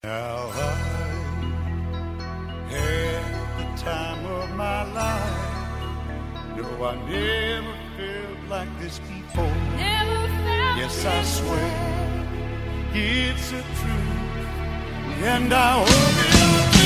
Now I had the time of my life. No, I never felt like this before. Never felt yes, I swear it's a truth, and I hope it'll be.